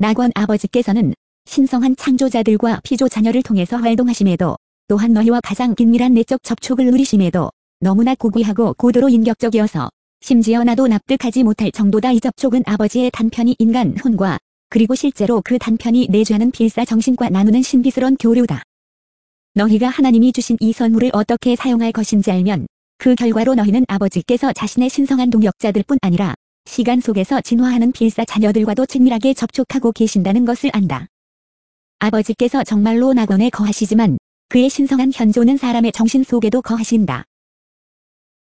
낙원 아버지께서는 신성한 창조자들과 피조 자녀를 통해서 활동하심에도, 또한 너희와 가장 긴밀한 내적 접촉을 누리심에도 너무나 고귀하고 고도로 인격적이어서 심지어 나도 납득하지 못할 정도다. 이 접촉은 아버지의 단편이 인간 혼과, 그리고 실제로 그 단편이 내주하는 필사 정신과 나누는 신비스러운 교류다. 너희가 하나님이 주신 이 선물을 어떻게 사용할 것인지 알면 그 결과로 너희는 아버지께서 자신의 신성한 동역자들 뿐 아니라 시간 속에서 진화하는 필사 자녀들과도 친밀하게 접촉하고 계신다는 것을 안다. 아버지께서 정말로 낙원에 거하시지만 그의 신성한 현존은 사람의 정신 속에도 거하신다.